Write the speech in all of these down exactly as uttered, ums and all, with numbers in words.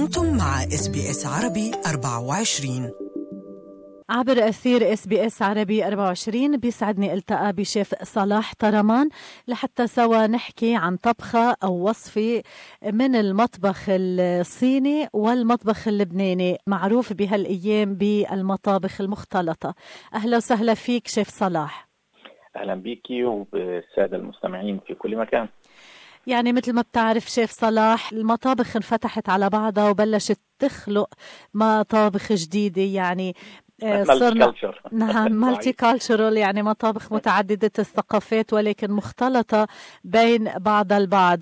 أنتم مع إس بي إس عربي أربعة وعشرين. عبر أثير إس بي إس عربي أربعة وعشرين بيسعدني التقى بشيف صلاح طرمان لحتى سوا نحكي عن طبخة أو وصفة من المطبخ الصيني والمطبخ اللبناني معروف بهالأيام بالمطابخ المختلطة. أهلا وسهلا فيك شيف صلاح. أهلا بيكي وبالسادة المستمعين في كل مكان. يعني مثل ما بتعرف شيف صلاح، المطابخ انفتحت على بعضها وبلشت تخلق مطابخ جديدة، يعني صرنا نعم مالتي كالتشرال، يعني مطابخ متعددة الثقافات ولكن مختلطة بين بعض البعض.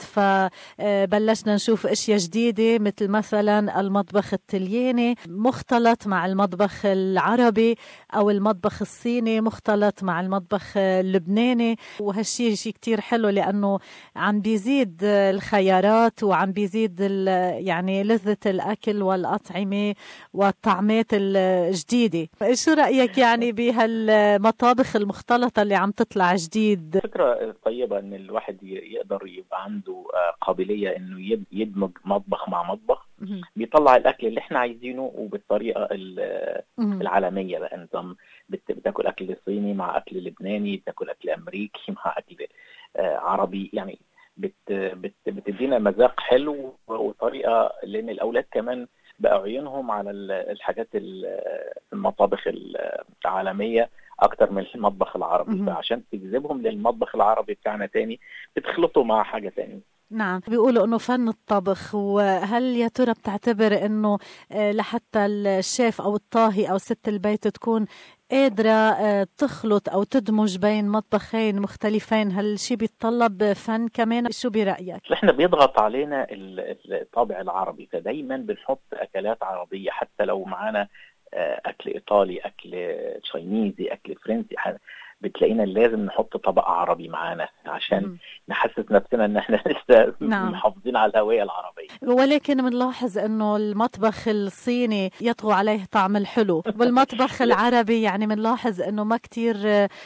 فبلشنا نشوف اشياء جديدة مثل مثلا المطبخ الطلياني مختلط مع المطبخ العربي، او المطبخ الصيني مختلط مع المطبخ اللبناني، وهالشي شيء كتير حلو لانه عم بيزيد الخيارات وعم بيزيد يعني لذة الاكل والاطعمة والطعمات الجديدة. شو رأيك يعني بهالمطابخ المختلطة اللي عم تطلع جديد؟ فكرة طيبة ان الواحد يقدر يبقى عنده قابلية انه يدمج مطبخ مع مطبخ بيطلع الاكل اللي احنا عايزينه وبالطريقة العالمية. بقى نظام بتاكل اكل صيني مع اكل لبناني، بتاكل اكل امريكي مع اكل عربي، يعني بت بت بتدينا مذاق حلو وطريقة، لان الاولاد كمان بقى عيونهم على الحاجات المطابخ العالمية أكتر من المطبخ العربي، فعشان تجذبهم للمطبخ العربي بتاعنا تاني بتخلطوا مع حاجة تاني. نعم، بيقولوا انه فن الطبخ. وهل يا ترى بتعتبر انه لحتى الشيف او الطاهي او ست البيت تكون قادرة تخلط او تدمج بين مطبخين مختلفين، هل الشيء بيتطلب فن كمان؟ شو برأيك؟ احنا بيضغط علينا الطابع العربي، فدايما بنحط اكلات عربية حتى لو معانا اكل ايطالي، اكل تشاينيزي، اكل فرنسي، بتلاقينا لازم نحط طبق عربي معانا عشان م- نحسس نفسنا ان احنا لسه نعم. محافظين على الهوية العربية. ولكن بنلاحظ انه المطبخ الصيني يطغى عليه طعم الحلو، والمطبخ العربي يعني بنلاحظ انه ما كتير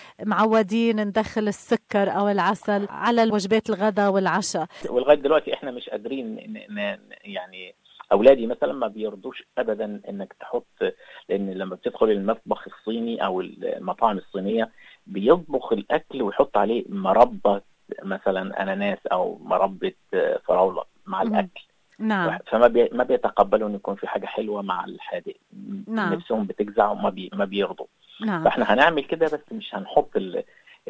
معودين ندخل السكر او العسل على الوجبات الغداء والعشاء. ولغاية دلوقتي احنا مش قادرين يعني أولادي مثلا ما بيرضوش أبدا إنك تحط، لأن لما بتدخل المطبخ الصيني أو المطاعم الصينية بيطبخ الأكل ويحط عليه مربى مثلا أناناس أو مربى فراولة مع الأكل. نعم. فما بي ما بيتقبلوا إن يكون في حاجة حلوة مع الحادق. نعم. نفسهم بتجزع وما بي ما بيرضوا. نعم. فإحنا هنعمل كده بس مش هنحط ال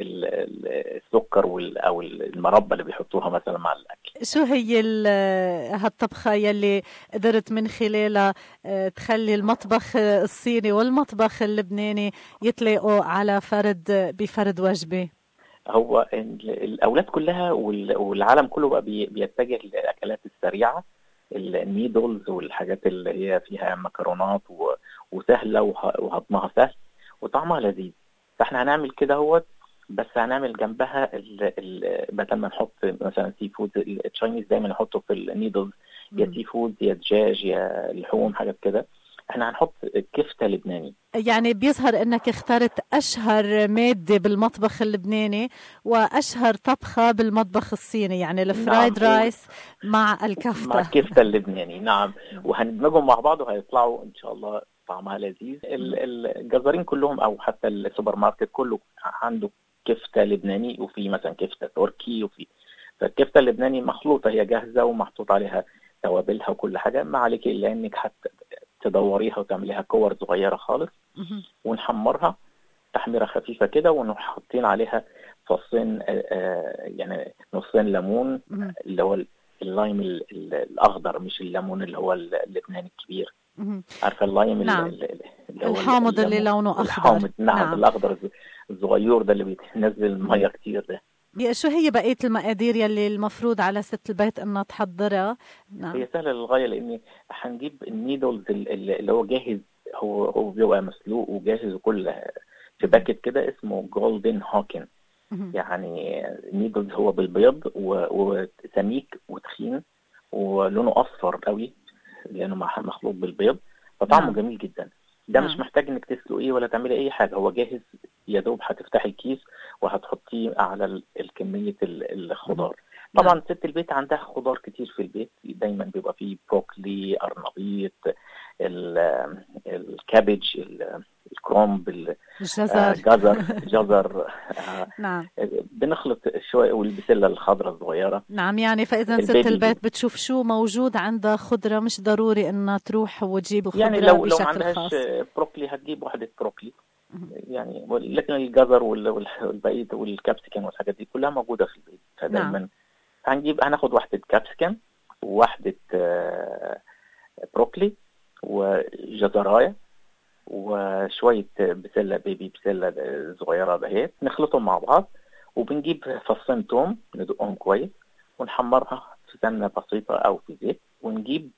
السكر او المربى اللي بيحطوها مثلا مع الاكل. شو هي هالطبخه يلي قدرت من خلالها تخلي المطبخ الصيني والمطبخ اللبناني يتلاقوا على فرد بفرد وجبه؟ هو الاولاد كلها والعالم كله بقى بيتجه للاكلات السريعه، النيدلز والحاجات اللي هي فيها مكرونات وسهله وهضمها سهل وطعمها لذيذ. فاحنا هنعمل كده هو، بس هنعمل جنبها بدل ما نحط مثلا سي فود التشاينيز دايما نحطه في النيدلز، يا سي فود يا دجاج يا لحوم حاجات كده، احنا هنحط كفتة لبناني. يعني بيظهر انك اخترت اشهر مادة بالمطبخ اللبناني واشهر طبخة بالمطبخ الصيني، يعني الفرايد نعم. رايس مع الكفتة مع الكفتة اللبناني. نعم. وهندمجهم مع بعض وهيطلعوا ان شاء الله طعمها لذيذ. الجزارين كلهم او حتى السوبر ماركت كله عنده كفتة لبناني، وفي مثلا كفتة تركي، وفي فالكفتة اللبناني مخلوطة، هي جاهزة ومحطوط عليها توابلها وكل حاجة، ما عليك إلا إنك حتى تدوريها وتعمليها كور صغيرة خالص ونحمرها تحميرة خفيفة كده، ونحطين عليها فصين يعني نصين ليمون اللي هو اللايم الأخضر، مش الليمون اللي هو اللبناني الكبير. عارفة اللايم؟ نعم. اللي هو الحامض اللي لونه أخضر. الحامض. نعم. نعم. الأخضر الصغير ده اللي بينزل المية كتير ده. شو هي بقية المقادير يلي المفروض على ست البيت انها تحضرها؟ نعم. هي سهلة للغاية، لاني هنجيب النيدلز اللي هو جاهز، هو هو بيبقى مسلوق وجاهز وكل في باكت كده اسمه جولدن هوكن. يعني النيدلز هو بالبيض وسميك وتخين ولونه اصفر قوي لانه مخلوط بالبيض، فطعمه نعم. جميل جدا. ده نعم. مش محتاج انك تسلقيه ولا تعملي اي حاجة، هو جاهز يا دوب هتفتحي الكيس وهتحطيه على الكمية الخضار. طبعا نعم. ست البيت عندها خضار كتير في البيت، دايما بيبقى فيه بروكلي، قرنبيط، الكابج، الكرومب، الجزر جزر جزر نعم. بنخلط شوية، والبسلة الخضراء الصغيرة. نعم، يعني فإذا ست البيت بتشوف شو موجود عندها خضرة، مش ضروري إنها تروح وتجيب خضرة يعني لو بشكل لو ما عندهاش خاص. بروكلي هتجيب واحدة بروكلي يعني، لكن الجزر والبقية والكابسيكم والحاجات دي كلها موجودة في البيت. فدايما نعم. هنجيب هناخد واحدة كابسيكم وواحدة بروكلي وجزراية وشوية بسلة بيبي بسلة صغيرة بهيت، نخلطهم مع بعض، وبنجيب فصين توم ندقهم كويس ونحمرها في سمنة بسيطة أو في زيت، ونجيب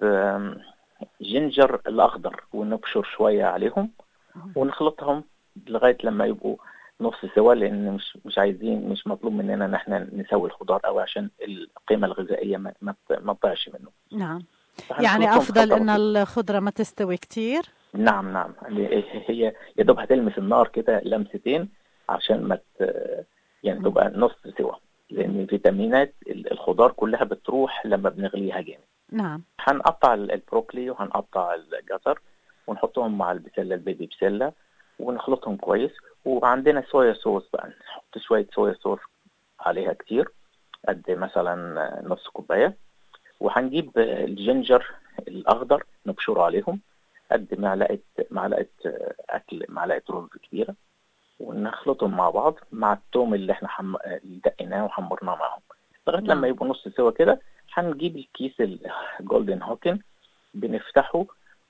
جينجر الأخضر ونبشر شوية عليهم ونخلطهم لغاية لما يبقوا نص سوا، لأن مش مش عايزين مش مطلوب مننا إن احنا نسوي الخضار أو عشان القيمة الغذائية ما ما تضيعش منه. نعم، يعني أفضل إن الخضرة ما تستوي كتير. نعم نعم، هي يا دوب هتلمس النار كده لمستين عشان ما يعني م. تبقى نص سوا، لأن فيتامينات الخضار كلها بتروح لما بنغليها جامد. نعم. هنقطع البروكلي وهنقطع الجزر ونحطهم مع البسلة البيبي بسلة ونخلطهم كويس. وعندنا صويا صوص بقى، نحط شوية صويا صوص عليها كتير، قد مثلا نص كوباية. وهنجيب الجينجر الأخضر نبشره عليهم قد معلقة معلقة أكل معلقة رز كبيرة، ونخلطهم مع بعض مع التوم اللي احنا حم... دقيناه وحمرناه معهم لغاية لما يبقوا نص سوا كده. هنجيب الكيس الجولدن هوكن بنفتحه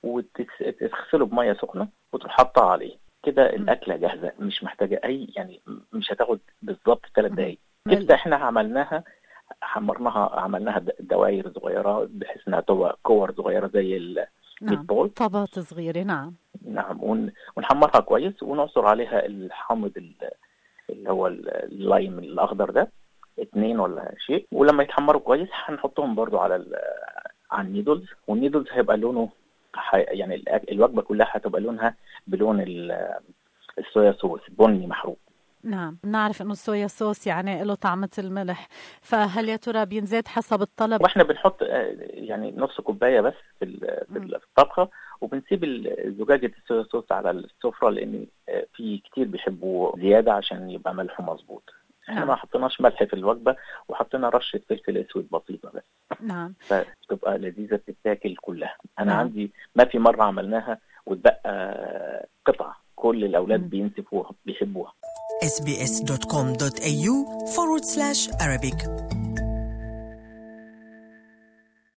وتغسله بمية سخنة وتحطها عليه كده. الأكلة جاهزة، مش محتاجة أي يعني مش هتاخد بالضبط ثلاث دقايق. كده احنا عملناها حمرناها عملناها دوائر صغيرة بحيث انها تبقى كور صغيرة زي الميت بول، طبقات صغيرة. نعم نعم. ونحمرها كويس ونعصر عليها الحامض اللي هو اللايم الأخضر ده اتنين ولا شيء. ولما يتحمروا كويس هنحطهم برضو على على النيدلز، والنيدلز هيبقى لونه يعني الوجبة كلها هتبقى لونها بلون الصويا صوص بني محروق. نعم، نعرف انه الصويا صوص يعني له طعمة الملح، فهل يا ترى بينزاد حسب الطلب؟ واحنا بنحط يعني نص كوباية بس في في الطبخة، وبنسيب زجاجة الصويا صوص على السفرة، لان في كتير بيحبوا زيادة عشان يبقى ملحه مظبوط. احنا نعم. ما حطيناش ملح في الوجبة، وحطينا رشة فلفل اسود بسيطة بس. نعم. فتبقى لذيذة تتاكل كلها. انا نعم. عندي ما في مرة عملناها وتبقى قطعة كل الاولاد م. بينسفوها بيحبوها. إس بي إس دوت كوم دوت إيه يو forward slash Arabic